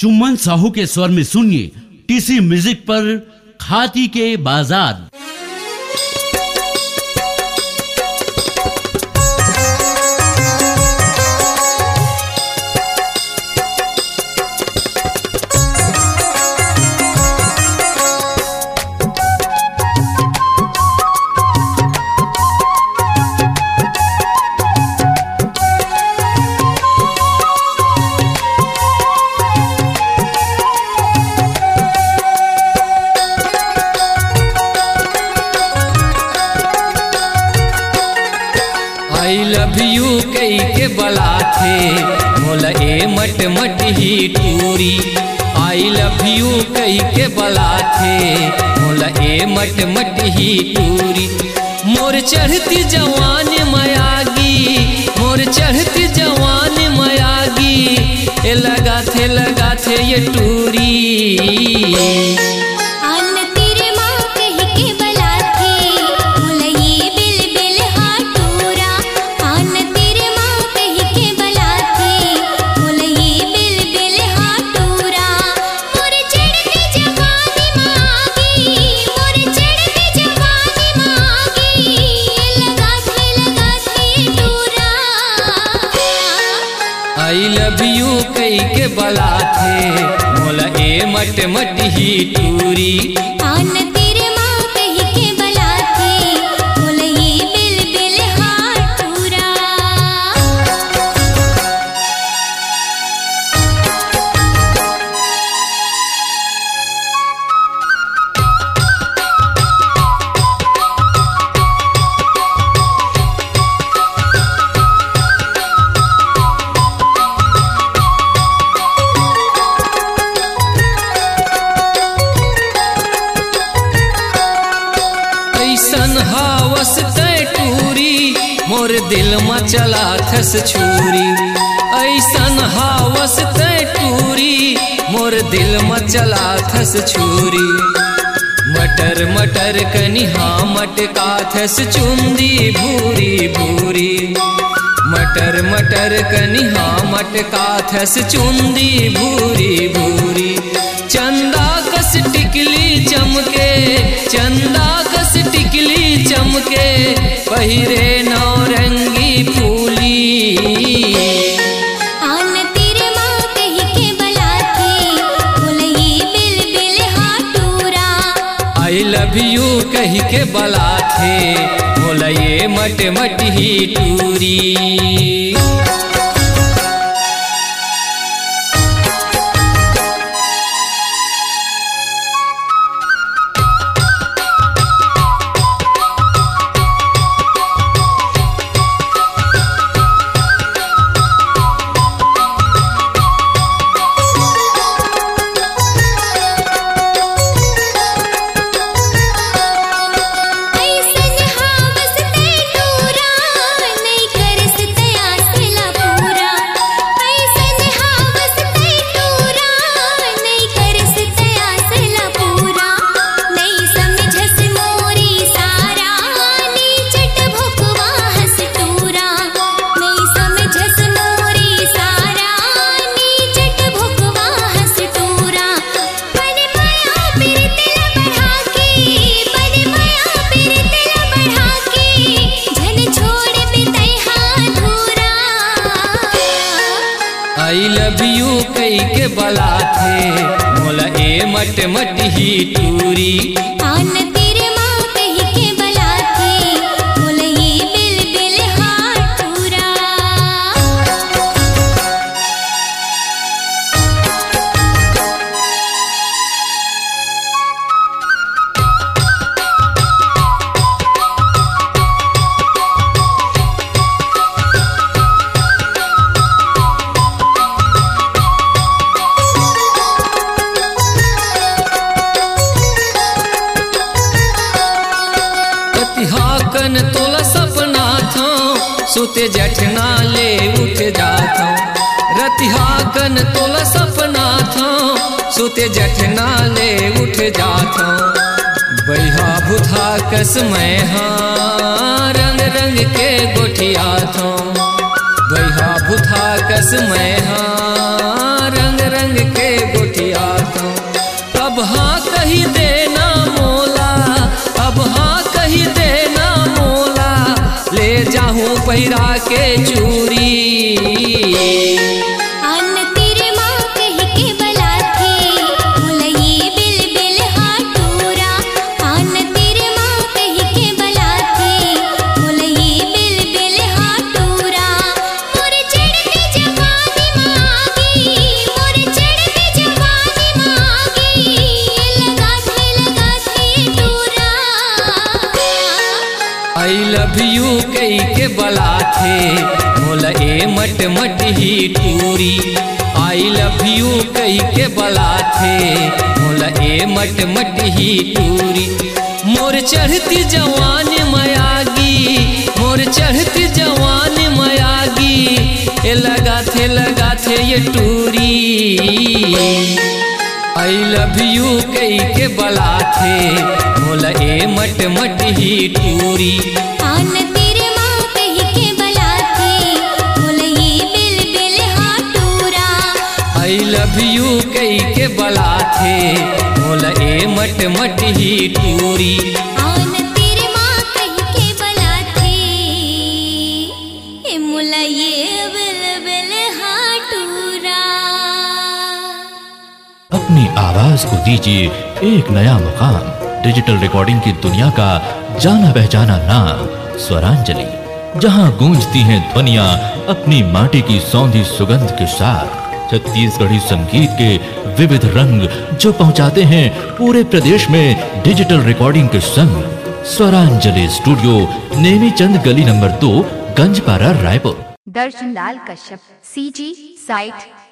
चुम्बन साहू के स्वर में सुनिए टीसी म्यूजिक पर खाती के बाजार। आई लव यू कई के बला थे मोला ए मट मट ही टूरी। आई लव यू कई के बला थे मोला ए मट मट ही टूरी। मोर चढ़ती जवान मयागी, मोर चढ़ती जवान मयागी, ए लगा थे ये टूरी। आई लव यू कई के बला थे मोला ए मट मट ही टूरी। आन तेरे माँ कही के बला थे मोला ये बिल बिल हाथ टूरा। ऐसन हावस तय टूरी मोर दिल में चला थस छुरी। ऐसन हावस तय टूरी मोर दिल में चला थस छुरी। मटर मटर कनिहा मटका थस चुंदी भूरी भूरी। मटर मटर कनिहा मटका थस चुंदी भूरी भूरी। चंदा कस टिकली चमके, चंदा कस टिकली चमके, पहिरे नौरंगी फूली। आन तेरे माँ कही के बला थे मोला ये बिल बिल हाथ टूरा। आई लव यू कही के बला थे मोला ये मट मट ही टूरी। आई लव यू कई के बला थे मोला ए मट मट ही टूरी। आन तेरे माँ कही के बला थे मोला ये बिल बिल हाथ टूरा। हाकन तोला सपना था सुते जठना ले उठ जाता। रतिहाकन तोला सपना था सुते जठना ले उठ जाता। बैहा बुधा कस मैं हाँ रंग रंग के गोठिया था। बैहा बुधा कस मैं हाँ रंग रंग के कही देना मोला, अब हाँ कही देना मोला, ले जाऊं पहिरा के चूरी। आन तेरे माँ कही के बलाथे, बोला ये बिल बिल हाटूरा। आन तेरे माँ कही के बलाथे, बोला ये बिल बिल हाटूरा। मोर चढ़ती जवानी मांगी, मोर चढ़ती जवानी मांगी, लगा थे टूरा। आई लव यू कई के बलाथे, बोला ए मट मट ही टूरी। आई लव यू कई के बलाथे, बोला ए मट मट ही टूरी। मोर चढ़ती जवान मयागी, मोर चढ़ती जवान मयागी, ए लगा थे ये टूरी। आई लव यू कई के बलाथे, बोला ए मट मट ही टूरी। आन तेरे माँ कही के बलाथे, बोला ये बिल बिल हाटूरा। आई लव यू कई के बलाथे, बोला ए मट मट ही टूरी। आन तेरे माँ कही के बलाथे, ए मोला ये बिल बिल हाटूरा। अपनी आवाज को दीजिए एक नया मुकाम। डिजिटल रिकॉर्डिंग की दुनिया का जाना पहचाना नाम स्वरांजलि, जहां गूंजती हैं ध्वनियां अपनी माटी की सौंधी सुगंध के साथ। छत्तीसगढ़ी संगीत के विविध रंग जो पहुंचाते हैं पूरे प्रदेश में डिजिटल रिकॉर्डिंग के संग। स्वरांजलि स्टूडियो, नेमीचंद गली नंबर 2, गंजपारा, रायपुर। दर्शन लाल कश्यप, CG साइट